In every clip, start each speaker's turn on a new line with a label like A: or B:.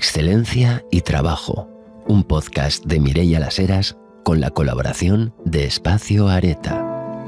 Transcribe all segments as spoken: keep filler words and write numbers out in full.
A: Excelencia y Trabajo, un podcast de Mireia Las Heras con la colaboración de Espacio Areta.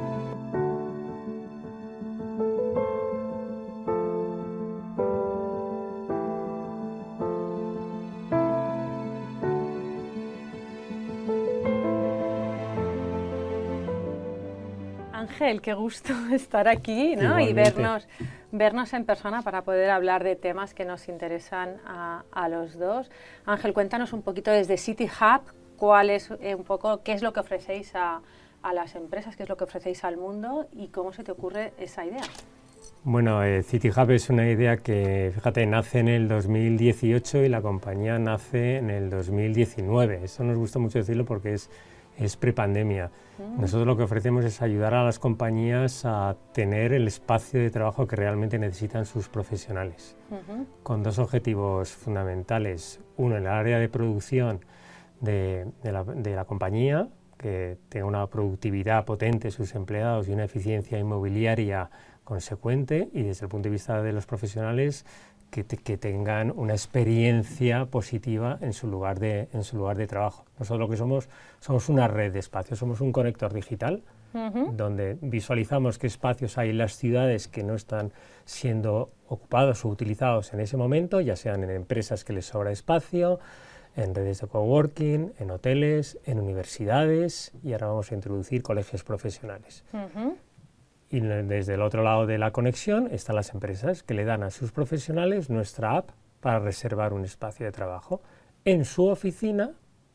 B: Ángel, qué gusto estar aquí, ¿no? Y vernos, vernos en persona para poder hablar de temas que nos interesan a, a los dos. Ángel, cuéntanos un poquito desde City Hub, cuál es eh, un poco, qué es lo que ofrecéis a, a las empresas, qué es lo que ofrecéis al mundo y cómo se te ocurre esa idea.
C: Bueno, eh, City Hub es una idea que, fíjate, nace en el dos mil dieciocho y la compañía nace en el dos mil diecinueve. Eso nos gusta mucho decirlo porque es es prepandemia. Mm. Nosotros lo que ofrecemos es ayudar a las compañías a tener el espacio de trabajo que realmente necesitan sus profesionales, uh-huh. con dos objetivos fundamentales. Uno, en el área de producción de, de, la, de la compañía, que tenga una productividad potente sus empleados y una eficiencia inmobiliaria consecuente, y desde el punto de vista de los profesionales, Que, te, que tengan una experiencia positiva en su lugar de, en su lugar de trabajo. Nosotros lo que somos, somos una red de espacios, somos un conector digital, uh-huh. donde visualizamos qué espacios hay en las ciudades que no están siendo ocupados o utilizados en ese momento, ya sean en empresas que les sobra espacio, en redes de coworking, en hoteles, en universidades, y ahora vamos a introducir colegios profesionales. Uh-huh. Y desde el otro lado de la conexión están las empresas que le dan a sus profesionales nuestra app para reservar un espacio de trabajo en su oficina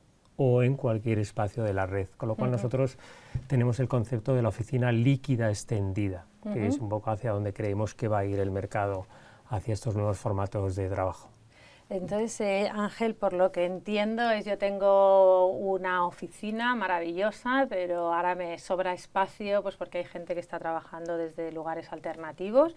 C: o en cualquier espacio de la red, con lo cual uh-huh. nosotros tenemos el concepto de la oficina líquida extendida, uh-huh. que es un poco hacia donde creemos que va a ir el mercado, hacia estos nuevos formatos de trabajo.
B: Entonces, eh, Ángel, por lo que entiendo, es yo tengo una oficina maravillosa, pero ahora me sobra espacio, pues porque hay gente que está trabajando desde lugares alternativos,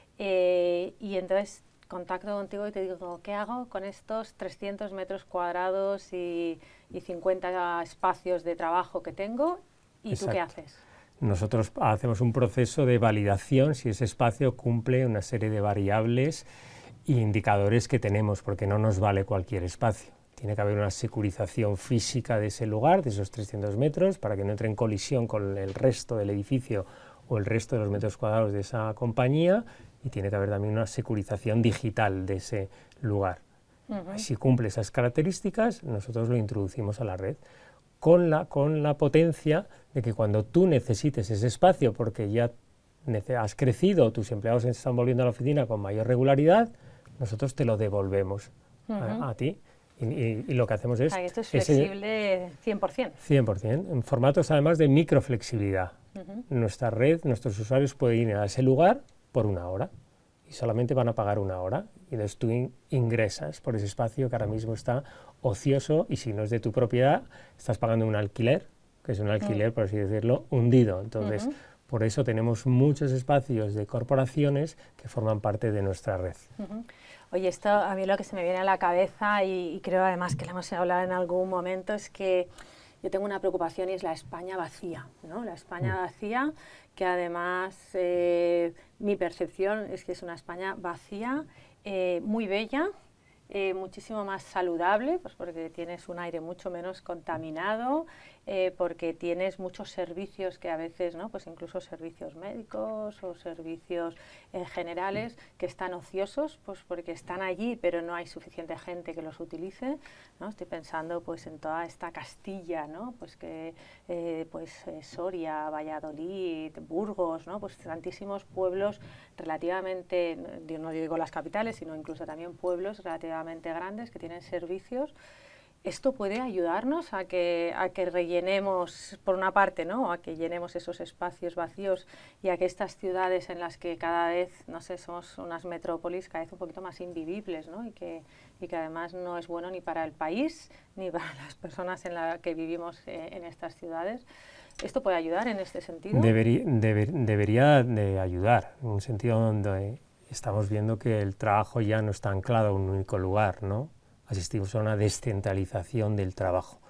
B: eh, y entonces contacto contigo y te digo, ¿qué hago con estos trescientos metros cuadrados y, y cincuenta espacios de trabajo que tengo? ¿Y Exacto. tú qué haces?
C: Nosotros hacemos un proceso de validación si ese espacio cumple una serie de variables y indicadores que tenemos, porque no nos vale cualquier espacio. Tiene que haber una securización física de ese lugar, de esos trescientos metros, para que no entre en colisión con el resto del edificio o el resto de los metros cuadrados de esa compañía, y tiene que haber también una securización digital de ese lugar. Uh-huh. Si cumple esas características, nosotros lo introducimos a la red, con la, con la potencia de que cuando tú necesites ese espacio, porque ya has crecido, tus empleados se están volviendo a la oficina con mayor regularidad, nosotros te lo devolvemos uh-huh. a, a ti, y, y, y lo que hacemos es...
B: Ah, esto es flexible ese, cien por ciento.
C: cien por ciento, en formatos además de microflexibilidad. Uh-huh. Nuestra red, nuestros usuarios pueden ir a ese lugar por una hora, y solamente van a pagar una hora, y entonces tú in, ingresas por ese espacio que ahora mismo está ocioso, y si no es de tu propiedad, estás pagando un alquiler, que es un alquiler, uh-huh. por así decirlo, hundido. Entonces, uh-huh. por eso tenemos muchos espacios de corporaciones que forman parte de nuestra red.
B: Uh-huh. Oye, esto a mí lo que se me viene a la cabeza, y, y creo además que lo hemos hablado en algún momento, es que yo tengo una preocupación y es la España vacía, ¿no? La España uh-huh. vacía, que además eh, mi percepción es que es una España vacía, eh, muy bella, Eh, muchísimo más saludable, pues porque tienes un aire mucho menos contaminado, eh, porque tienes muchos servicios que a veces, ¿no? Pues incluso servicios médicos o servicios eh, generales que están ociosos, pues porque están allí, pero no hay suficiente gente que los utilice, ¿no? Estoy pensando pues en toda esta Castilla, ¿no? Pues que eh, pues eh, Soria, Valladolid, Burgos, ¿no? Pues tantísimos pueblos relativamente, no digo las capitales, sino incluso también pueblos relativamente grandes que tienen servicios. Esto puede ayudarnos a que, a que rellenemos, por una parte, ¿no? A que llenemos esos espacios vacíos y a que estas ciudades en las que cada vez, no sé, somos unas metrópolis cada vez un poquito más invivibles, ¿no? Y que, y que además no es bueno ni para el país ni para las personas en las que vivimos eh, en estas ciudades. ¿Esto puede ayudar en este sentido?
C: Debería, deber, debería de ayudar, en un sentido donde estamos viendo que el trabajo ya no está anclado a un único lugar, ¿no? Asistimos a una descentralización del trabajo.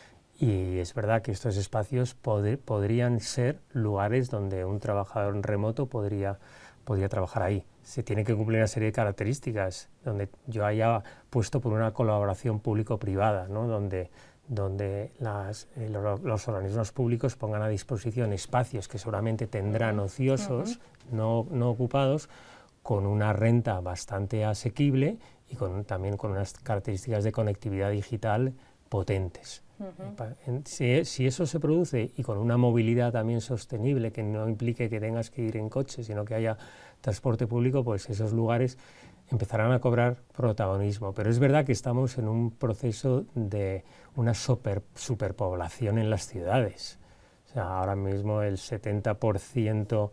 C: Y es verdad que estos espacios pod- podrían ser lugares donde un trabajador remoto podría, podría trabajar ahí. Se tiene que cumplir una serie de características donde yo haya puesto por una colaboración público-privada, ¿no? donde, donde las, eh, los, los organismos públicos pongan a disposición espacios que seguramente tendrán ociosos, uh-huh. no, no ocupados, con una renta bastante asequible y con, también con unas características de conectividad digital potentes. Uh-huh. Si, si eso se produce y con una movilidad también sostenible, que no implique que tengas que ir en coche, sino que haya transporte público, pues esos lugares empezarán a cobrar protagonismo. Pero es verdad que estamos en un proceso de una super, superpoblación en las ciudades. O sea, ahora mismo el setenta por ciento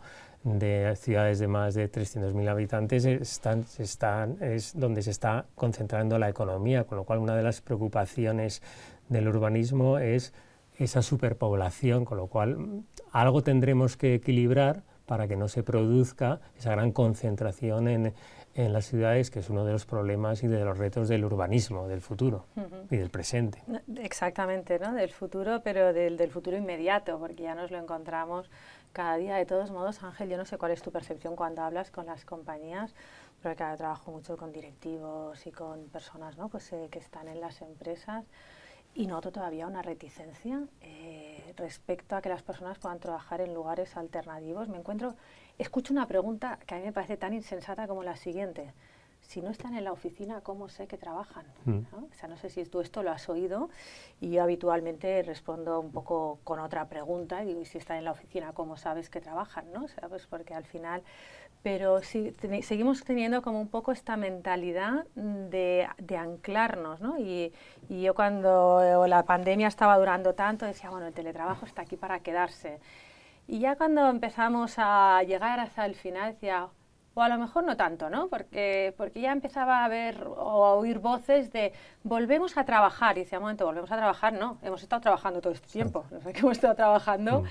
C: de ciudades de más de trescientos mil habitantes están, están, es donde se está concentrando la economía, con lo cual una de las preocupaciones del urbanismo es esa superpoblación, con lo cual algo tendremos que equilibrar para que no se produzca esa gran concentración en, en las ciudades, que es uno de los problemas y de los retos del urbanismo, del futuro uh-huh. y del presente.
B: Exactamente, ¿no? Del futuro, pero del, del futuro inmediato, porque ya nos lo encontramos cada día. De todos modos, Ángel, yo no sé cuál es tu percepción cuando hablas con las compañías, pero que trabajo mucho con directivos y con personas, ¿no? Pues, eh, que están en las empresas, y noto todavía una reticencia eh, respecto a que las personas puedan trabajar en lugares alternativos. Me encuentro, escucho una pregunta que a mí me parece tan insensata como la siguiente: si no están en la oficina, ¿cómo sé que trabajan? Mm. ¿No? O sea, no sé si tú esto lo has oído, y yo habitualmente respondo un poco con otra pregunta, y digo, ¿y si están en la oficina, cómo sabes que trabajan? ¿No? O sea, pues porque al final... Pero sí, ten, seguimos teniendo como un poco esta mentalidad de, de anclarnos, ¿no? Y, y yo cuando la pandemia estaba durando tanto decía, bueno, el teletrabajo está aquí para quedarse. Y ya cuando empezamos a llegar hasta el final decía, o a lo mejor no tanto, ¿no? Porque, porque ya empezaba a ver o a oír voces de volvemos a trabajar. Y decía, un momento, volvemos a trabajar, no, hemos estado trabajando todo este tiempo. No sé que hemos estado trabajando... Mm.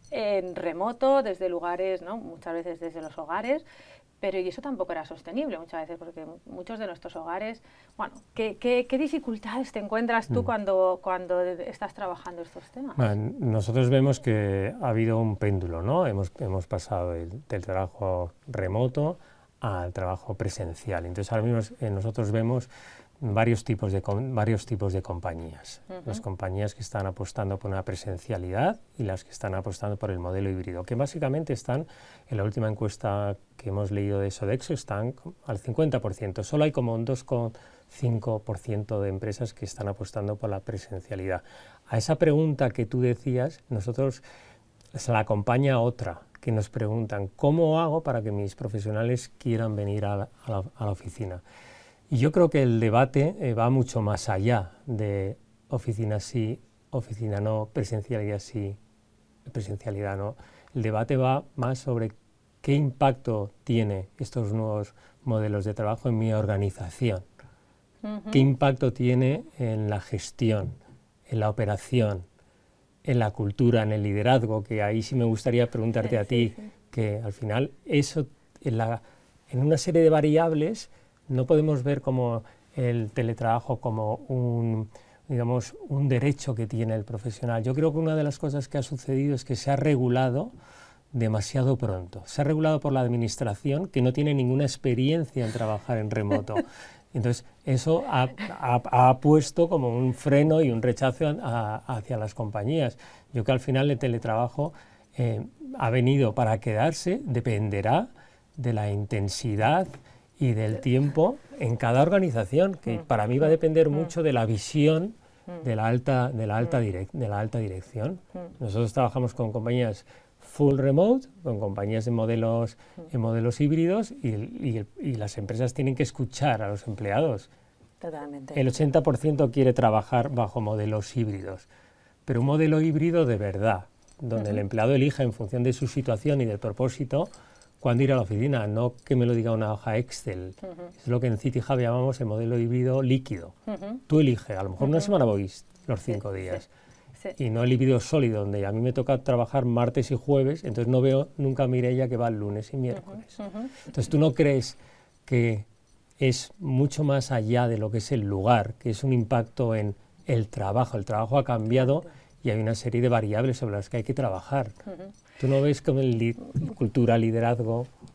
B: en remoto, desde lugares, ¿no? Muchas veces desde los hogares, pero y eso tampoco era sostenible muchas veces, porque muchos de nuestros hogares, bueno, ¿qué, qué, qué dificultades te encuentras tú mm. cuando, cuando estás trabajando estos temas?
C: Bueno, nosotros vemos que ha habido un péndulo, ¿no? Hemos, hemos pasado del, del trabajo remoto al trabajo presencial. Entonces ahora mismo eh, nosotros vemos varios tipos de, varios tipos de compañías. Uh-huh. Las compañías que están apostando por una presencialidad y las que están apostando por el modelo híbrido, que básicamente están, en la última encuesta que hemos leído de Sodexo, están al cincuenta por ciento. Solo hay como un dos coma cinco por ciento de empresas que están apostando por la presencialidad. A esa pregunta que tú decías, nosotros se la acompaña otra, que nos preguntan, ¿cómo hago para que mis profesionales quieran venir a la, a la, a la oficina? Y yo creo que el debate eh, va mucho más allá de oficina sí, oficina no, presencialidad sí, presencialidad no. El debate va más sobre qué impacto tiene estos nuevos modelos de trabajo en mi organización, uh-huh. qué impacto tiene en la gestión, en la operación, en la cultura, en el liderazgo, que ahí sí me gustaría preguntarte a ti, sí, sí. que al final eso, en, la, en una serie de variables, no podemos ver como el teletrabajo como un, digamos, un derecho que tiene el profesional. Yo creo que una de las cosas que ha sucedido es que se ha regulado demasiado pronto. Se ha regulado por la administración, que no tiene ninguna experiencia en trabajar en remoto. Entonces, eso ha, ha, ha puesto como un freno y un rechazo a, a, hacia las compañías. Yo creo que al final el teletrabajo eh, ha venido para quedarse, dependerá de la intensidad y del tiempo en cada organización, que para mí va a depender mucho de la visión de la alta, de la alta, direc de la alta dirección. Nosotros trabajamos con compañías full remote, con compañías en modelos, en modelos híbridos, y, y, y las empresas tienen que escuchar a los empleados.
B: Totalmente.
C: El ochenta por ciento quiere trabajar bajo modelos híbridos, pero un modelo híbrido de verdad, donde uh-huh. el empleado elija en función de su situación y del propósito cuándo ir a la oficina, no que me lo diga una hoja Excel. Uh-huh. Es lo que en CityHub llamamos el modelo híbrido líquido. Uh-huh. Tú eliges, a lo mejor uh-huh. una semana voy los cinco sí, días, sí, sí. y no el híbrido sólido, donde a mí me toca trabajar martes y jueves, entonces no veo nunca a Mireia que va lunes y miércoles. Uh-huh. Uh-huh. Entonces, ¿tú no crees que es mucho más allá de lo que es el lugar, que es un impacto en el trabajo? El trabajo ha cambiado uh-huh. y hay una serie de variables sobre las que hay que trabajar. Uh-huh. ¿Tú no ves como el li cultura, liderazgo?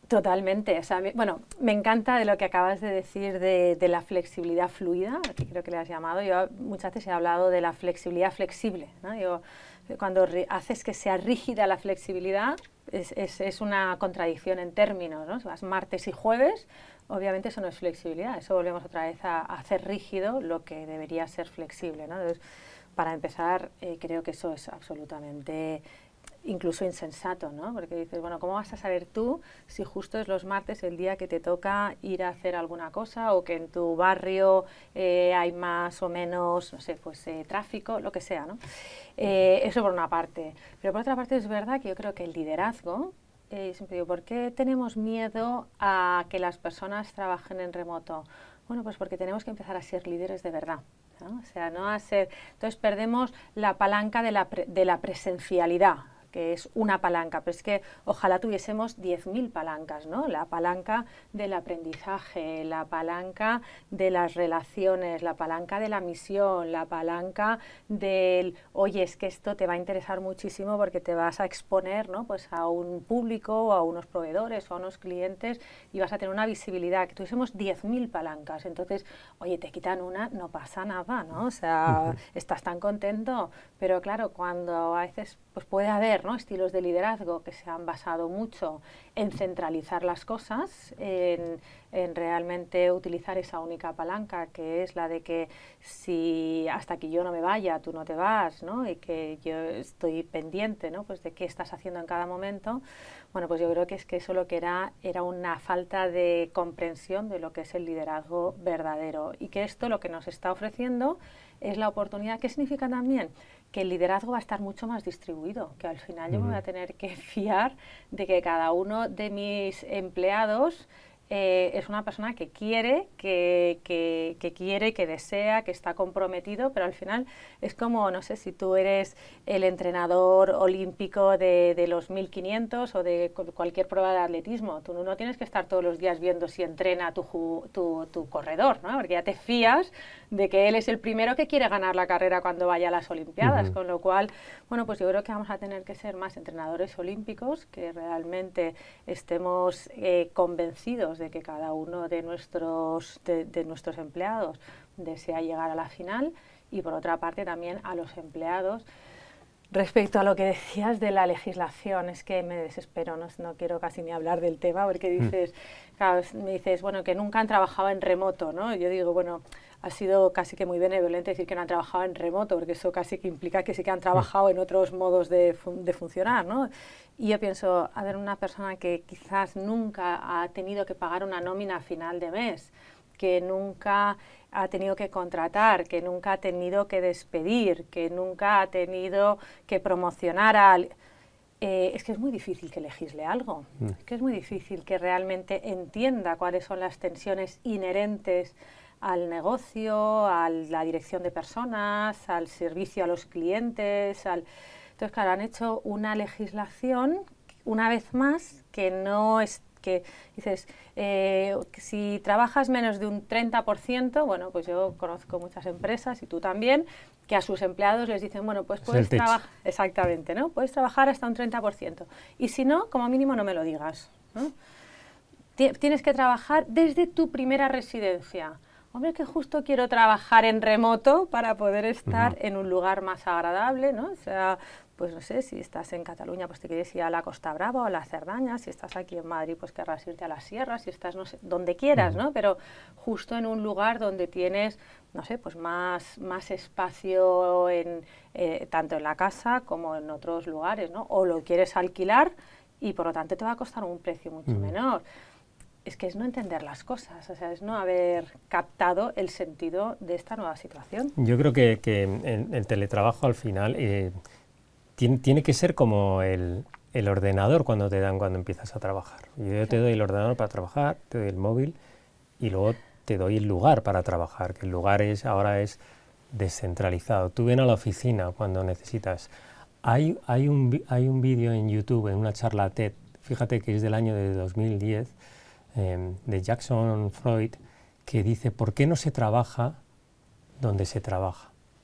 B: Totalmente. O sea, me, bueno, me encanta de lo que acabas de decir de, de la flexibilidad fluida, que creo que le has llamado. Yo muchas veces he hablado de la flexibilidad flexible, ¿no? Yo, cuando haces que sea rígida la flexibilidad, es, es, es una contradicción en términos, ¿no? Si vas martes y jueves, obviamente eso no es flexibilidad, eso volvemos otra vez a, a hacer rígido lo que debería ser flexible, ¿no? Entonces, para empezar, eh, creo que eso es absolutamente incluso insensato, ¿no? Porque dices, bueno, ¿cómo vas a saber tú si justo es los martes el día que te toca ir a hacer alguna cosa o que en tu barrio eh, hay más o menos, no sé, pues eh, tráfico, lo que sea, ¿no? Eh, eso por una parte. Pero por otra parte es verdad que yo creo que el liderazgo, eh, siempre digo, ¿por qué tenemos miedo a que las personas trabajen en remoto? Bueno, pues porque tenemos que empezar a ser líderes de verdad, ¿no? O sea, no a ser... Entonces perdemos la palanca de la, pre, de la presencialidad, que es una palanca, pero es que ojalá tuviésemos diez mil palancas, ¿no? La palanca del aprendizaje, la palanca de las relaciones, la palanca de la misión, la palanca del, oye, es que esto te va a interesar muchísimo porque te vas a exponer, ¿no? Pues a un público, o a unos proveedores, o a unos clientes y vas a tener una visibilidad, que tuviésemos diez mil palancas, entonces, oye, te quitan una, no pasa nada, ¿no? O sea, uh-huh. estás tan contento, pero claro, cuando a veces pues puede haber, ¿no? estilos de liderazgo que se han basado mucho en centralizar las cosas, en, en realmente utilizar esa única palanca que es la de que si hasta que yo no me vaya, tú no te vas, ¿no? Y que yo estoy pendiente, ¿no? Pues de qué estás haciendo en cada momento. Bueno, pues yo creo que es que eso lo que era era una falta de comprensión de lo que es el liderazgo verdadero y que esto lo que nos está ofreciendo es la oportunidad. ¿Qué significa también? Que el liderazgo va a estar mucho más distribuido, que al final yo me voy a tener que fiar de que cada uno de mis empleados eh, es una persona que quiere, que, que, que quiere, que desea, que está comprometido, pero al final es como, no sé, si tú eres el entrenador olímpico de, de los mil quinientos o de cualquier prueba de atletismo, tú no tienes que estar todos los días viendo si entrena tu, tu, tu corredor, ¿no? Porque ya te fías de que él es el primero que quiere ganar la carrera cuando vaya a las Olimpiadas, uh-huh. con lo cual, bueno, pues yo creo que vamos a tener que ser más entrenadores olímpicos, que realmente estemos eh, convencidos de que cada uno de nuestros, de, de nuestros empleados desea llegar a la final y por otra parte también a los empleados. Respecto a lo que decías de la legislación, es que me desespero, no, no quiero casi ni hablar del tema porque dices, mm. claro, me dices, bueno, que nunca han trabajado en remoto, ¿no? Yo digo, bueno, ha sido casi que muy benevolente decir que no han trabajado en remoto, porque eso casi que implica que sí que han trabajado en otros modos de, fun de funcionar, ¿no? Y yo pienso, a ver, una persona que quizás nunca ha tenido que pagar una nómina a final de mes, que nunca ha tenido que contratar, que nunca ha tenido que despedir, que nunca ha tenido que promocionar al... Eh, es que es muy difícil que legisle algo, mm. es que es muy difícil que realmente entienda cuáles son las tensiones inherentes al negocio, a la dirección de personas, al servicio a los clientes. Al... Entonces, claro, han hecho una legislación, una vez más, que no es que dices, eh, si trabajas menos de un treinta por ciento, bueno, pues yo conozco muchas empresas y tú también, que a sus empleados les dicen, bueno, pues puedes trabajar, exactamente, ¿no? Puedes trabajar hasta un treinta por ciento. Y si no, como mínimo no me lo digas, ¿no? Tienes que trabajar desde tu primera residencia. Hombre, que justo quiero trabajar en remoto para poder estar uh-huh. en un lugar más agradable, ¿no? O sea, pues no sé, si estás en Cataluña, pues te quieres ir a la Costa Brava o a la Cerdaña, si estás aquí en Madrid, pues querrás irte a la Sierra, si estás, no sé, donde quieras, uh-huh. ¿no? Pero justo en un lugar donde tienes, no sé, pues más, más espacio, en, eh, tanto en la casa como en otros lugares, ¿no? O lo quieres alquilar y por lo tanto te va a costar un precio mucho uh-huh. menor. Es que es no entender las cosas, o sea, es no haber captado el sentido de esta nueva situación.
C: Yo creo que, que el, el teletrabajo al final eh, tiene, tiene que ser como el, el ordenador cuando te dan cuando empiezas a trabajar. Yo te doy el ordenador para trabajar, te doy el móvil y luego te doy el lugar para trabajar, que el lugar es ahora es descentralizado. Tú ven a la oficina cuando necesitas. Hay, hay un, hay un vídeo en YouTube, en una charla TED, fíjate que es del año de dos mil diez, Eh, de Jackson Freud, que dice, ¿por qué no se trabaja donde se trabaja?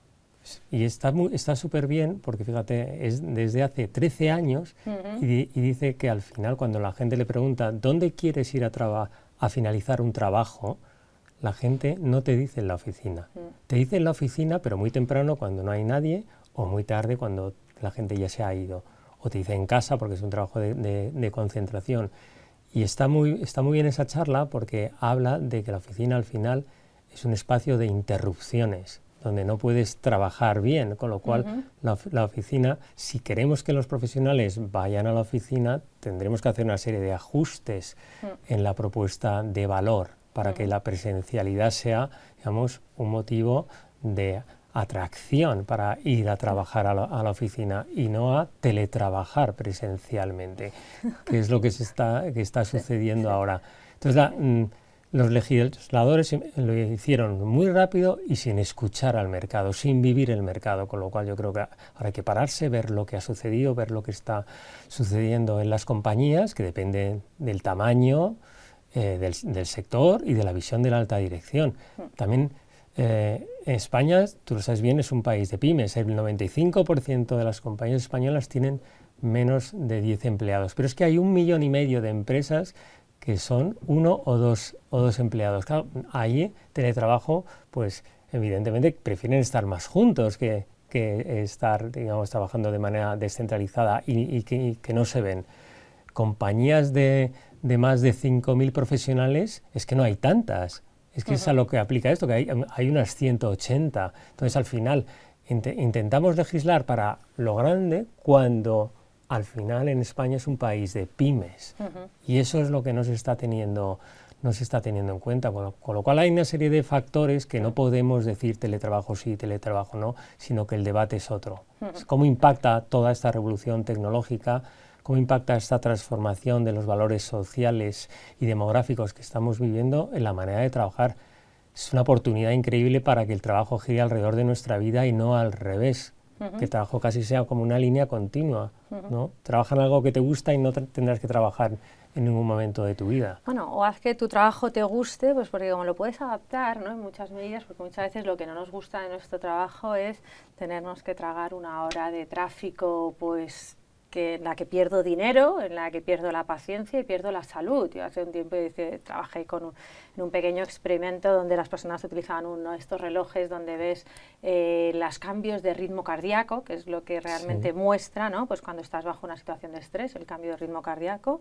C: Y está muy, está súper bien porque, fíjate, es desde hace trece años uh-huh. y, y dice que al final cuando la gente le pregunta ¿dónde quieres ir a, traba- a finalizar un trabajo? La gente no te dice en la oficina. Uh-huh. Te dice en la oficina, pero muy temprano cuando no hay nadie o muy tarde cuando la gente ya se ha ido. O te dice en casa porque es un trabajo de, de, de concentración. Y está muy, está muy bien esa charla porque habla de que la oficina al final es un espacio de interrupciones, donde no puedes trabajar bien, con lo cual uh-huh. la, la oficina, si queremos que los profesionales vayan a la oficina, tendremos que hacer una serie de ajustes uh-huh. en la propuesta de valor para uh-huh. que la presencialidad sea, digamos, un motivo de atracción para ir a trabajar a la, a la oficina y no a teletrabajar presencialmente, que es lo que, se está, que está sucediendo ahora. Entonces, la, mm, los legisladores lo hicieron muy rápido y sin escuchar al mercado, sin vivir el mercado, con lo cual yo creo que ahora hay que pararse, ver lo que ha sucedido, ver lo que está sucediendo en las compañías, que depende del tamaño eh, del, del sector y de la visión de la alta dirección. También eh, España, tú lo sabes bien, es un país de pymes, el noventa y cinco por ciento de las compañías españolas tienen menos de diez empleados, pero es que hay un millón y medio de empresas que son uno o dos, o dos empleados. Claro, ahí teletrabajo, pues evidentemente prefieren estar más juntos que, que estar, digamos, trabajando de manera descentralizada y, y, que, y que no se ven. Compañías de, de más de cinco mil profesionales, es que no hay tantas. Es que uh-huh. es a lo que aplica esto, que hay, hay unas ciento ochenta. Entonces, al final, int- intentamos legislar para lo grande cuando al final en España es un país de pymes uh-huh. y eso es lo que no se está teniendo, no se está teniendo en cuenta, con lo, con lo cual hay una serie de factores que no podemos decir teletrabajo sí, teletrabajo no, sino que el debate es otro. Uh-huh. Es cómo impacta toda esta revolución tecnológica, cómo impacta esta transformación de los valores sociales y demográficos que estamos viviendo en la manera de trabajar. Es una oportunidad increíble para que el trabajo gire alrededor de nuestra vida y no al revés. Uh-huh. Que el trabajo casi sea como una línea continua, uh-huh. ¿no? Trabaja en algo que te gusta y no te tendrás que trabajar en ningún momento de tu vida.
B: Bueno, o haz que tu trabajo te guste, pues porque como lo puedes adaptar, ¿no? En muchas medidas, porque muchas veces lo que no nos gusta de nuestro trabajo es tenernos que tragar una hora de tráfico, pues que en la que pierdo dinero, en la que pierdo la paciencia y pierdo la salud. Yo hace un tiempo dice, trabajé con un, en un pequeño experimento donde las personas utilizaban uno de estos relojes donde ves eh, los cambios de ritmo cardíaco, que es lo que realmente sí. muestra, ¿no? Pues cuando estás bajo una situación de estrés, el cambio de ritmo cardíaco.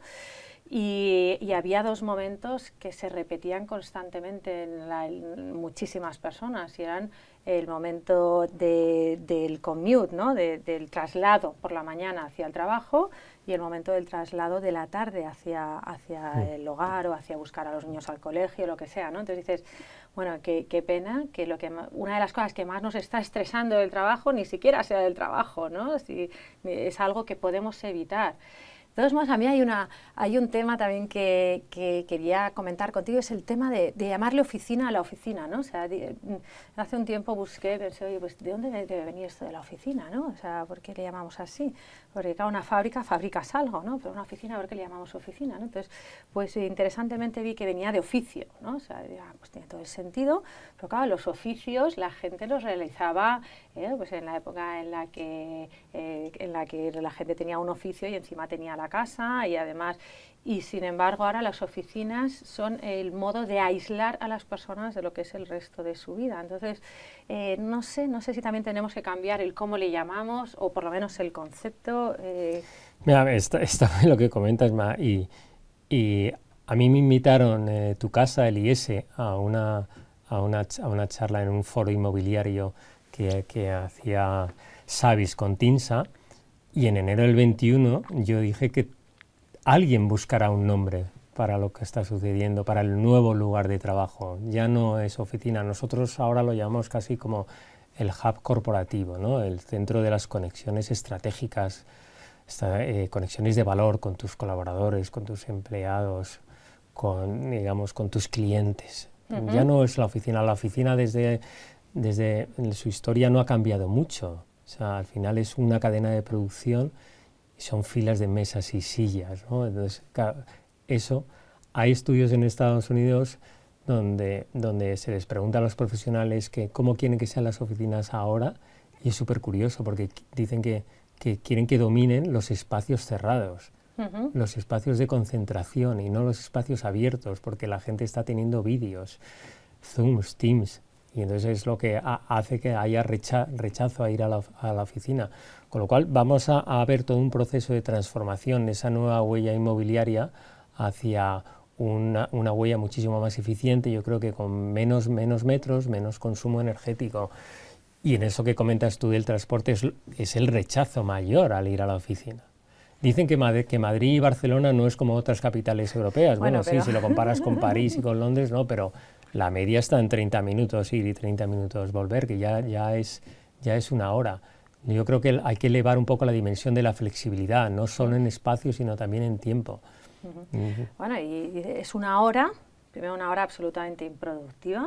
B: Y, y había dos momentos que se repetían constantemente en, la, en muchísimas personas y eran el momento de, del commute, ¿no? de, del traslado por la mañana hacia el trabajo y el momento del traslado de la tarde hacia, hacia sí. el hogar o hacia buscar a los niños al colegio, lo que sea, ¿no? Entonces dices, bueno, qué, qué pena que, lo que una de las cosas que más nos está estresando del trabajo ni siquiera sea del trabajo, ¿no? Si, es algo que podemos evitar. De todos modos, a mí hay, una, hay un tema también que, que quería comentar contigo, es el tema de, de llamarle oficina a la oficina, ¿no? O sea, de, hace un tiempo busqué, pensé, oye, pues ¿de dónde debe venir esto de la oficina, no? O sea, ¿por qué le llamamos así? Porque cada una fábrica fabricas algo, ¿no? Pero una oficina, ¿por qué le llamamos oficina, no? Entonces, pues interesantemente vi que venía de oficio, ¿no? O sea, pues tiene todo el sentido, pero claro, los oficios la gente los realizaba eh, pues en la época en la que eh, en la que la gente tenía un oficio y encima tenía la casa y además y sin embargo ahora las oficinas son el modo de aislar a las personas de lo que es el resto de su vida. Entonces eh, no sé no sé si también tenemos que cambiar el cómo le llamamos o por lo menos el concepto. Eh.
C: Mira, está, está bien lo que comentas, Ma, y, y a mí me invitaron eh, tu casa, el I S, a una, a, una, a una charla en un foro inmobiliario que, que hacía Savis con Tinsa. Y en enero del veintiuno yo dije que alguien buscará un nombre para lo que está sucediendo, para el nuevo lugar de trabajo. Ya no es oficina, nosotros ahora lo llamamos casi como el hub corporativo, ¿no? El centro de las conexiones estratégicas, esta, eh, conexiones de valor con tus colaboradores, con tus empleados, con, digamos, con tus clientes. Uh-huh. Ya no es la oficina, la oficina desde, desde su historia no ha cambiado mucho. O sea, al final es una cadena de producción y son filas de mesas y sillas, ¿no? Entonces, claro, eso, hay estudios en Estados Unidos donde, donde se les pregunta a los profesionales que cómo quieren que sean las oficinas ahora y es súper curioso porque dicen que, que quieren que dominen los espacios cerrados, uh-huh. los espacios de concentración y no los espacios abiertos, porque la gente está teniendo vídeos, Zooms, Teams, y entonces es lo que ha, hace que haya recha, rechazo a ir a la, a la oficina. Con lo cual vamos a, a ver todo un proceso de transformación de esa nueva huella inmobiliaria hacia una, una huella muchísimo más eficiente, yo creo que con menos, menos metros, menos consumo energético. Y en eso que comentas tú del transporte es, es el rechazo mayor al ir a la oficina. Dicen que, Mad que Madrid y Barcelona no es como otras capitales europeas. Bueno, bueno pero... sí, si lo comparas con París y con Londres, no, pero la media está en treinta minutos ir y treinta minutos volver, que ya, ya, es, ya es una hora. Yo creo que hay que elevar un poco la dimensión de la flexibilidad, no solo en espacio, sino también en tiempo.
B: Uh-huh. Uh-huh. Bueno, y, y es una hora, primero una hora absolutamente improductiva,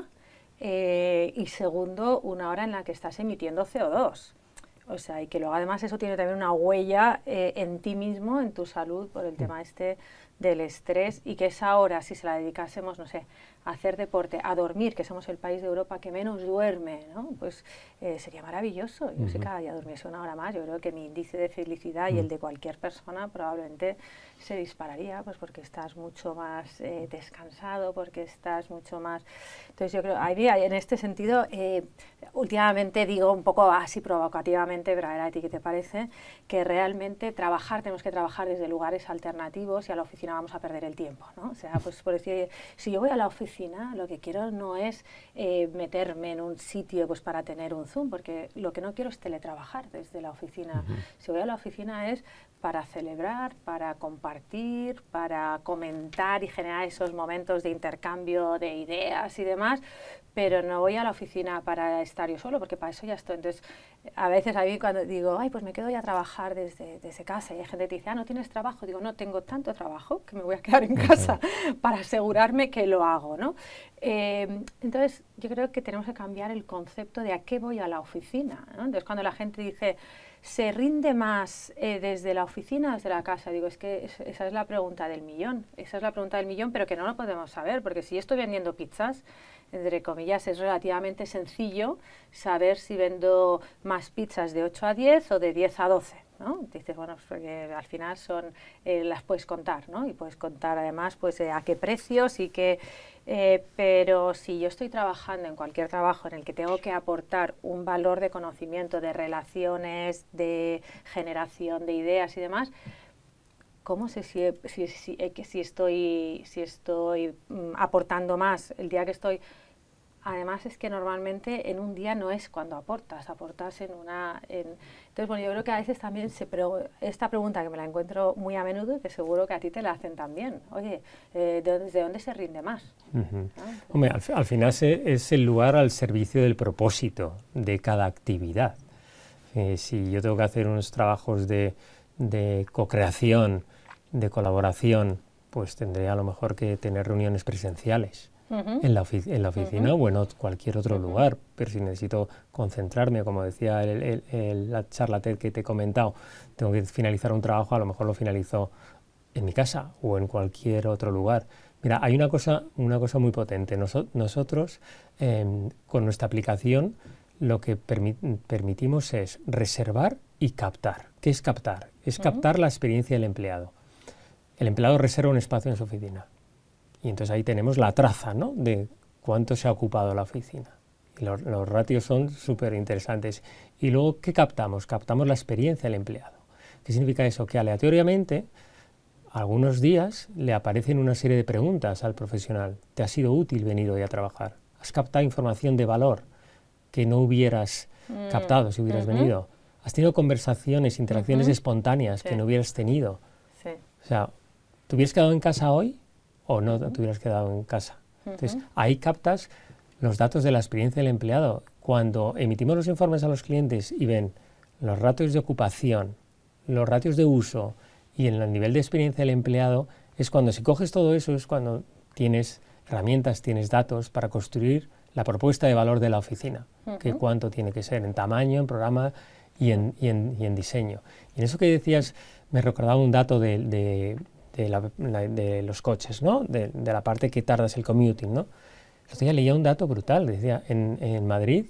B: eh, y segundo, una hora en la que estás emitiendo C O dos. O sea, y que luego además eso tiene también una huella eh, en ti mismo, en tu salud, por el tema este del estrés, y que esa hora, si se la dedicásemos, no sé, a hacer deporte, a dormir, que somos el país de Europa que menos duerme, ¿no? Pues eh, sería maravilloso. Yo uh-huh. si cada día durmiese una hora más, yo creo que mi índice de felicidad uh-huh. y el de cualquier persona probablemente se dispararía, pues porque estás mucho más eh, descansado, porque estás mucho más... Entonces yo creo, ahí, en este sentido, eh, últimamente digo un poco así provocativamente, pero a ver a ti qué te parece, que realmente trabajar, tenemos que trabajar desde lugares alternativos y a la oficina vamos a perder el tiempo, ¿no? O sea, pues por decir, si yo voy a la oficina, lo que quiero no es eh, meterme en un sitio pues para tener un Zoom, porque lo que no quiero es teletrabajar desde la oficina. Uh-huh. Si voy a la oficina es para celebrar, para compartir, para comentar y generar esos momentos de intercambio de ideas y demás, pero no voy a la oficina para estar yo solo, porque para eso ya estoy. Entonces, a veces a mí cuando digo, ay, pues me quedo ya a trabajar desde, desde casa, y hay gente que dice, ah, ¿no tienes trabajo? Digo, no, tengo tanto trabajo que me voy a quedar en casa para asegurarme que lo hago, ¿no? Eh, entonces, yo creo que tenemos que cambiar el concepto de a qué voy a la oficina, ¿no? Entonces, cuando la gente dice, ¿se rinde más eh, desde la oficina o desde la casa? Digo, es que es, esa es la pregunta del millón, esa es la pregunta del millón, pero que no lo podemos saber, porque si yo estoy vendiendo pizzas, entre comillas, es relativamente sencillo saber si vendo más pizzas de ocho a diez o de diez a doce, ¿no? Dices, bueno, pues porque al final son, eh, las puedes contar, ¿no? Y puedes contar además pues eh, a qué precios y qué... Eh, pero si yo estoy trabajando en cualquier trabajo en el que tengo que aportar un valor de conocimiento, de relaciones, de generación de ideas y demás, ¿cómo sé si, si, si, si, si estoy, si estoy mm, aportando más el día que estoy? Además es que normalmente en un día no es cuando aportas, aportas en una... En... Entonces, bueno, yo creo que a veces también se pre... esta pregunta que me la encuentro muy a menudo y que seguro que a ti te la hacen también. Oye, eh, ¿desde dónde se rinde más? Uh-huh. ¿No? Entonces,
C: Hombre, al, al final se, es el lugar al servicio del propósito de cada actividad. Eh, si yo tengo que hacer unos trabajos de, de co-creación, de colaboración, pues tendré a lo mejor que tener reuniones presenciales. Uh-huh. en, la en la oficina uh-huh. o en cualquier otro uh-huh. lugar, pero si necesito concentrarme, como decía el, el, el, la charla TED que te he comentado, tengo que finalizar un trabajo, a lo mejor lo finalizo en mi casa o en cualquier otro lugar. Mira, hay una cosa, una cosa muy potente. Nos, nosotros, eh, con nuestra aplicación, lo que permi permitimos es reservar y captar. ¿Qué es captar? Es uh-huh. captar la experiencia del empleado. El empleado reserva un espacio en su oficina. Y entonces ahí tenemos la traza, ¿no?, de cuánto se ha ocupado la oficina. Y los, los ratios son súper interesantes. Y luego, ¿qué captamos? Captamos la experiencia del empleado. ¿Qué significa eso? Que aleatoriamente, algunos días, le aparecen una serie de preguntas al profesional. ¿Te ha sido útil venir hoy a trabajar? ¿Has captado información de valor que no hubieras mm. captado si hubieras uh-huh. venido? ¿Has tenido conversaciones, interacciones uh-huh. espontáneas sí. que no hubieras tenido? Sí. O sea, ¿te hubieras quedado en casa hoy o no uh-huh. te hubieras quedado en casa? Uh-huh. Entonces, ahí captas los datos de la experiencia del empleado. Cuando emitimos los informes a los clientes y ven los ratios de ocupación, los ratios de uso y el nivel de experiencia del empleado, es cuando, si coges todo eso, es cuando tienes herramientas, tienes datos para construir la propuesta de valor de la oficina, uh-huh. que cuánto tiene que ser en tamaño, en programa y en, y en, y en diseño. Y en eso que decías, me recordaba un dato de... de De, la, de los coches, ¿no? De, de la parte que tardas el commuting, ¿no? El otro día leía un dato brutal, decía, en, en Madrid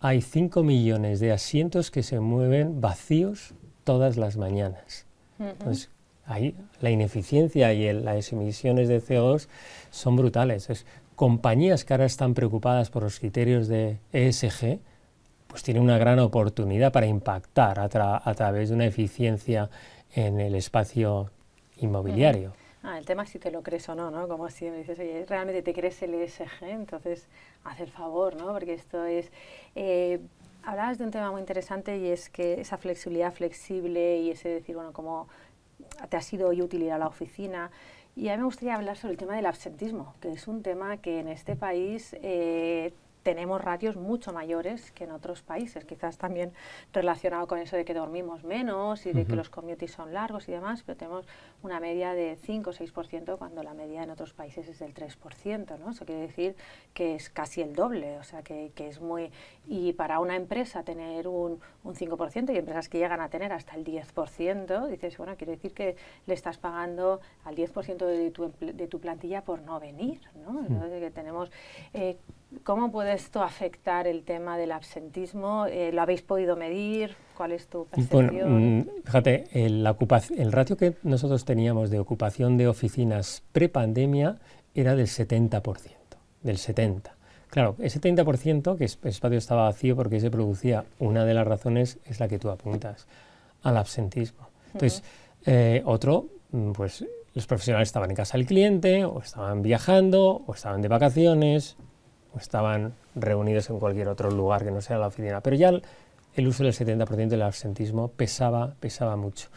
C: hay cinco millones de asientos que se mueven vacíos todas las mañanas. Uh-huh. Entonces, ahí la ineficiencia y el, las emisiones de C O dos son brutales. Es, compañías que ahora están preocupadas por los criterios de E S G, pues tienen una gran oportunidad para impactar a, tra a través de una eficiencia en el espacio inmobiliario.
B: Uh-huh. Ah, el tema es si te lo crees o no, ¿no? Como siempre dices, oye, ¿realmente te crees el E S G? Entonces, haz el favor, ¿no? Porque esto es... Eh, hablabas de un tema muy interesante y es que esa flexibilidad flexible y ese decir, bueno, como te ha sido hoy útil ir a la oficina. Y a mí me gustaría hablar sobre el tema del absentismo, que es un tema que en este país eh, tenemos ratios mucho mayores que en otros países, quizás también relacionado con eso de que dormimos menos y de uh-huh. que los commutes son largos y demás, pero tenemos una media de cinco o seis por ciento cuando la media en otros países es del tres por ciento, ¿no? Eso quiere decir que es casi el doble, o sea, que, que es muy... Y para una empresa tener un, un cinco por ciento y empresas que llegan a tener hasta el diez por ciento, dices, bueno, quiere decir que le estás pagando al diez por ciento de tu, de tu plantilla por no venir, ¿no? Entonces, que tenemos... Eh, ¿Cómo puede esto afectar el tema del absentismo? Eh, ¿Lo habéis podido medir? ¿Cuál es tu percepción?
C: Bueno, fíjate, el, la el ratio que nosotros teníamos de ocupación de oficinas pre-pandemia era del setenta por ciento, del setenta por ciento. Claro, ese treinta por ciento, que el espacio estaba vacío porque se producía, una de las razones es la que tú apuntas, al absentismo. Entonces, uh-huh. eh, otro, pues los profesionales estaban en casa del cliente, o estaban viajando, o estaban de vacaciones, o estaban reunidos en cualquier otro lugar que no sea la oficina. Pero ya el, el uso del setenta por ciento del absentismo pesaba, pesaba mucho.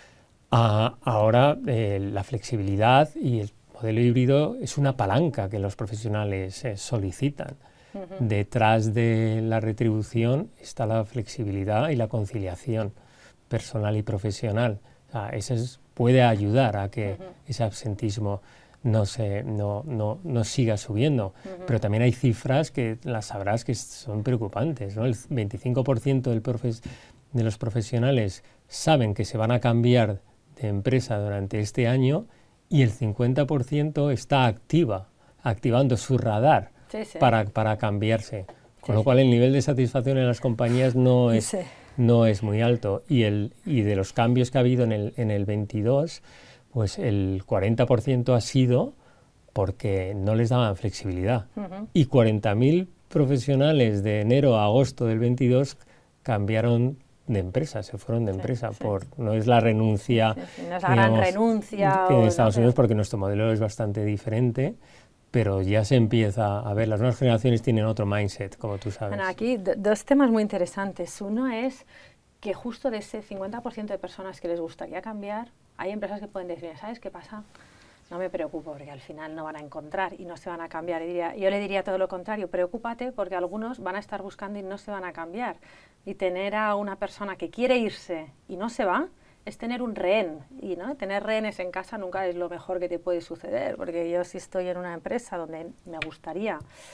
C: Ah, ahora eh, la flexibilidad y el modelo híbrido es una palanca que los profesionales eh, solicitan. Uh-huh. Detrás de la retribución está la flexibilidad y la conciliación personal y profesional. O sea, eso es, puede ayudar a que uh-huh. ese absentismo no, se, no, no, no siga subiendo. Uh-huh. Pero también hay cifras que las sabrás que son preocupantes, ¿no? El veinticinco por ciento del profes, de los profesionales saben que se van a cambiar de empresa durante este año y el cincuenta por ciento está activa, activando su radar sí, sí. Para, para cambiarse. Con sí, lo cual el nivel de satisfacción en las compañías no es, sí. no es muy alto. Y, el, y de los cambios que ha habido en el, en el veintidós, pues el cuarenta por ciento ha sido porque no les daban flexibilidad. Uh-huh. Y cuarenta mil profesionales de enero a agosto del veintidós cambiaron de empresa, se fueron de empresa. Sí, sí. Por, no es la renuncia,
B: sí, sí, no es la digamos, gran renuncia
C: que en Estados
B: no,
C: Unidos, porque nuestro modelo es bastante diferente, pero ya se empieza a ver, las nuevas generaciones tienen otro mindset, como tú sabes.
B: Bueno, aquí d- dos temas muy interesantes. Uno es que justo de ese cincuenta por ciento de personas que les gustaría cambiar, hay empresas que pueden decir, ¿sabes qué pasa? No me preocupo porque al final no van a encontrar y no se van a cambiar. Y diría, yo le diría todo lo contrario, preocúpate porque algunos van a estar buscando y no se van a cambiar. Y tener a una persona que quiere irse y no se va, es tener un rehén. Y ¿no? tener rehenes en casa nunca es lo mejor que te puede suceder, porque yo si estoy en una empresa donde me gustaría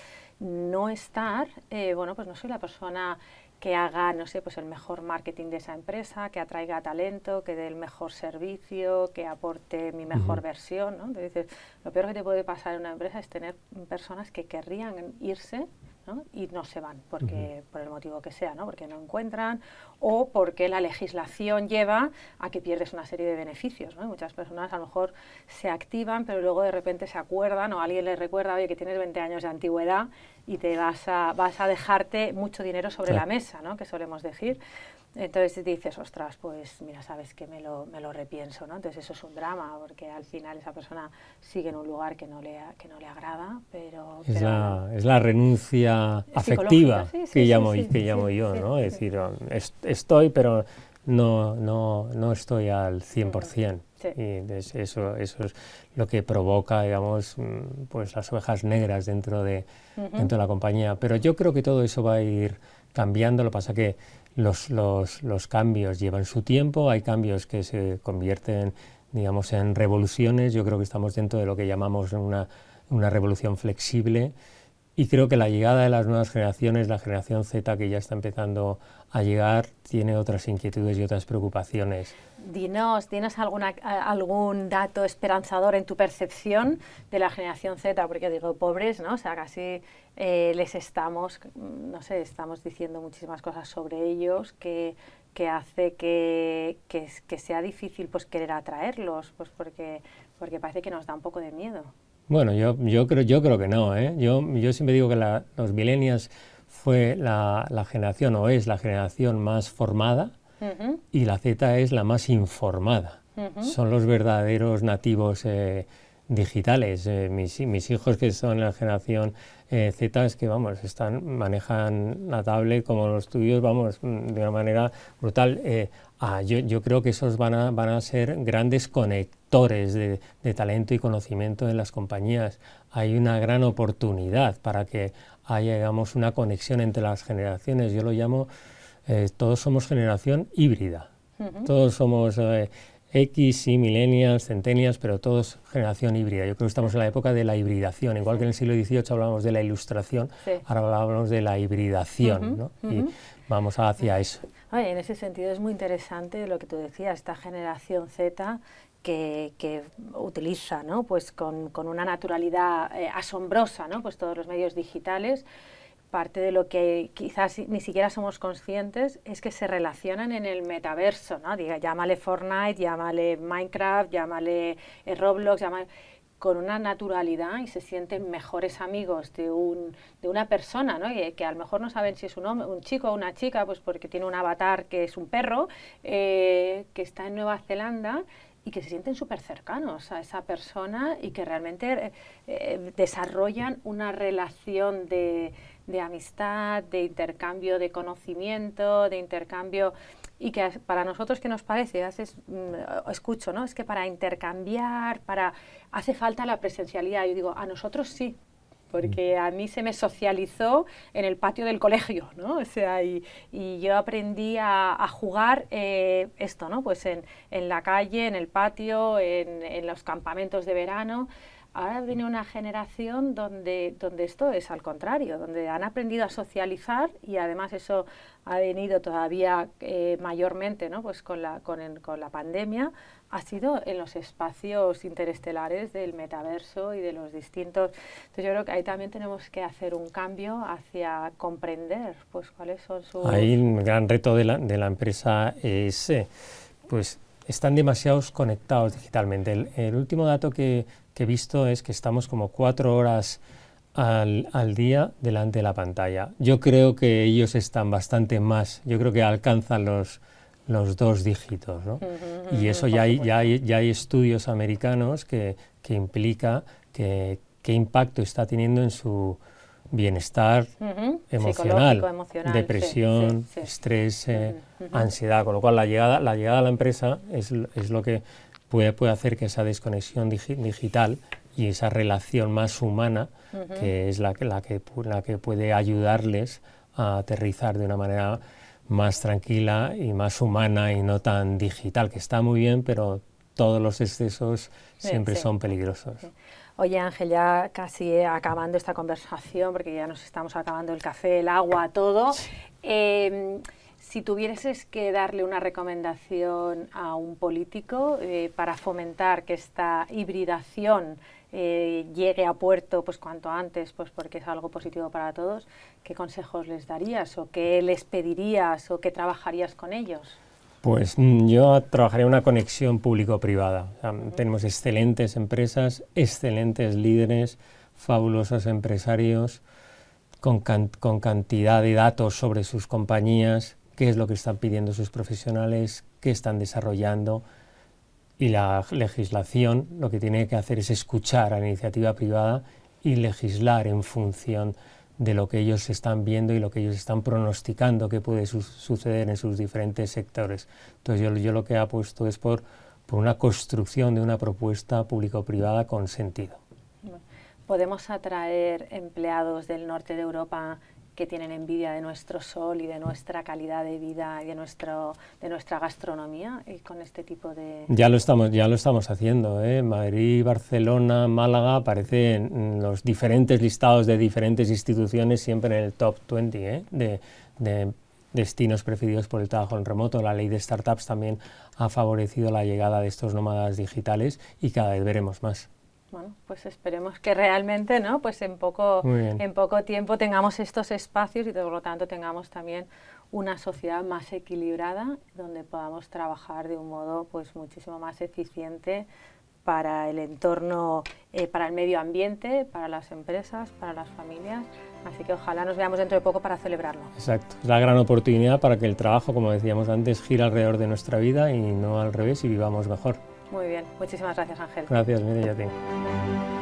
B: no estar, eh, bueno, pues no soy la persona que haga, no sé, pues el mejor marketing de esa empresa, que atraiga talento, que dé el mejor servicio, que aporte mi mejor uh-huh. versión, ¿no? Entonces, lo peor que te puede pasar en una empresa es tener personas que querrían irse, ¿no? Y no se van, porque, uh-huh. por el motivo que sea, ¿no? Porque no encuentran o porque la legislación lleva a que pierdes una serie de beneficios, ¿no? Y muchas personas a lo mejor se activan, pero luego de repente se acuerdan o alguien les recuerda, oye, que tienes veinte años de antigüedad y te vas a, vas a dejarte mucho dinero sobre sí. la mesa, ¿no? Que solemos decir. Entonces dices, ostras, pues mira, sabes que me lo, me lo repienso, ¿no? Entonces eso es un drama, porque al final esa persona sigue en un lugar que no le, que no le agrada, pero...
C: Es,
B: pero
C: la, es la renuncia afectiva sí, sí, que, sí, llamo,
B: sí,
C: que
B: sí,
C: llamo
B: sí,
C: yo,
B: sí,
C: ¿no?
B: sí,
C: Es
B: sí.
C: decir, est estoy, pero no, no, no estoy al cien por ciento. Sí. Y eso, eso es lo que provoca, digamos, pues las ovejas negras dentro de, uh-huh. dentro de la compañía. Pero yo creo que todo eso va a ir cambiando, lo que pasa que Los, los, los cambios llevan su tiempo, hay cambios que se convierten, digamos, en revoluciones. Yo creo que estamos dentro de lo que llamamos una, una revolución flexible y creo que la llegada de las nuevas generaciones, la generación Z que ya está empezando a llegar, tiene otras inquietudes y otras preocupaciones.
B: Dinos, dinos alguna, algún dato esperanzador en tu percepción de la generación Z, porque digo, pobres, ¿no? O sea, casi eh, les estamos, no sé, estamos diciendo muchísimas cosas sobre ellos que, que hace que, que, que sea difícil pues querer atraerlos, pues porque, porque parece que nos da un poco de miedo.
C: Bueno, yo, yo, creo, yo creo que no, ¿eh? Yo, yo siempre digo que la, los millennials fue la, la generación, o es la generación más formada, uh-huh. y la Z es la más informada. Uh-huh. Son los verdaderos nativos eh, digitales. Eh, mis, mis hijos, que son la generación eh, Z, es que, vamos, están, manejan la tablet como los tuyos, vamos, de una manera brutal. Eh, ah, yo, yo creo que esos van a, van a ser grandes conectores de, de talento y conocimiento en las compañías. Hay una gran oportunidad para que haya, digamos, una conexión entre las generaciones. Yo lo llamo, eh, todos somos generación híbrida. Uh-huh. Todos somos eh, X y millennials, centennials, pero todos generación híbrida. Yo creo que estamos en la época de la hibridación. Igual que en el siglo dieciocho hablábamos de la ilustración, sí. ahora hablamos de la hibridación, uh-huh, ¿no? Uh-huh. Y vamos hacia eso.
B: Oye, en ese sentido es muy interesante lo que tú decías, esta generación Z que, que utiliza, ¿no? Pues con, con una naturalidad eh, asombrosa, ¿no? Pues todos los medios digitales. Parte de lo que quizás ni siquiera somos conscientes es que se relacionan en el metaverso, ¿no? Diga, llámale Fortnite, llámale Minecraft, llámale eh, Roblox, llámale, con una naturalidad, y se sienten mejores amigos de, un, de una persona, ¿no? Que, que a lo mejor no saben si es un, hombre, un chico o una chica, pues porque tiene un avatar que es un perro, eh, que está en Nueva Zelanda, y que se sienten súper cercanos a esa persona y que realmente eh, desarrollan una relación de, de amistad, de intercambio de conocimiento, de intercambio, y que para nosotros, ¿qué nos parece? Haces, mm, escucho, ¿no? Es que para intercambiar, para hace falta la presencialidad. Yo digo, a nosotros sí, porque a mí se me socializó en el patio del colegio, ¿no? O sea, y, y yo aprendí a, a jugar eh, esto, ¿no? Pues en, en la calle, en el patio, en, en los campamentos de verano. Ahora viene una generación donde, donde esto es al contrario, donde han aprendido a socializar, y además eso ha venido todavía eh, mayormente, ¿no? Pues con la, con, el, con la pandemia, ha sido en los espacios interestelares del metaverso y de los distintos. Entonces yo creo que ahí también tenemos que hacer un cambio hacia comprender pues cuáles son sus...
C: Ahí el gran reto de la, de la empresa es, eh, pues están demasiados conectados digitalmente. El, el último dato que, que he visto es que estamos como cuatro horas al, al día delante de la pantalla. Yo creo que ellos están bastante más, yo creo que alcanzan los los dos dígitos, ¿no? Uh-huh, y eso ya hay, ya, hay, ya hay estudios americanos que, que implica que, qué impacto está teniendo en su bienestar uh-huh. emocional,
B: emocional,
C: depresión, sí, sí, sí. estrés, eh, uh-huh. ansiedad, con lo cual la llegada, la llegada a la empresa es, es lo que puede, puede hacer que esa desconexión digi- digital y esa relación más humana, uh-huh. que es la que, la, que, la que puede ayudarles a aterrizar de una manera más tranquila y más humana y no tan digital, que está muy bien, pero todos los excesos siempre sí, sí. son peligrosos. Sí.
B: Oye, Ángel, ya casi acabando esta conversación, porque ya nos estamos acabando el café, el agua, todo. Sí. Eh, si tuvieses que darle una recomendación a un político eh, para fomentar que esta hibridación Eh, llegue a puerto pues cuanto antes, pues porque es algo positivo para todos, ¿qué consejos les darías o qué les pedirías o qué trabajarías con ellos?
C: Pues yo trabajaría una conexión público-privada. O sea, uh-huh. Tenemos excelentes empresas, excelentes líderes, fabulosos empresarios, con, can- con cantidad de datos sobre sus compañías, qué es lo que están pidiendo sus profesionales, qué están desarrollando. Y la legislación lo que tiene que hacer es escuchar a la iniciativa privada y legislar en función de lo que ellos están viendo y lo que ellos están pronosticando que puede su- suceder en sus diferentes sectores. Entonces yo, yo lo que he apuesto es por, por una construcción de una propuesta público-privada con sentido.
B: ¿Podemos atraer empleados del norte de Europa que tienen envidia de nuestro sol y de nuestra calidad de vida y de, nuestro, de nuestra gastronomía y con este tipo de...
C: Ya lo estamos, ya lo estamos haciendo, ¿eh? Madrid, Barcelona, Málaga aparecen en los diferentes listados de diferentes instituciones siempre en el top veinte, ¿eh? de, de destinos preferidos por el trabajo en remoto. La ley de startups también ha favorecido la llegada de estos nómadas digitales y cada vez veremos más.
B: Bueno, pues esperemos que realmente, ¿no? Pues en poco, en poco tiempo tengamos estos espacios y por lo tanto tengamos también una sociedad más equilibrada donde podamos trabajar de un modo pues muchísimo más eficiente para el entorno, eh, para el medio ambiente, para las empresas, para las familias. Así que ojalá nos veamos dentro de poco para celebrarlo.
C: Exacto, es la gran oportunidad para que el trabajo, como decíamos antes, gire alrededor de nuestra vida y no al revés y vivamos mejor.
B: Muy bien, muchísimas gracias, Ángel.
C: Gracias, Mireia, a ti.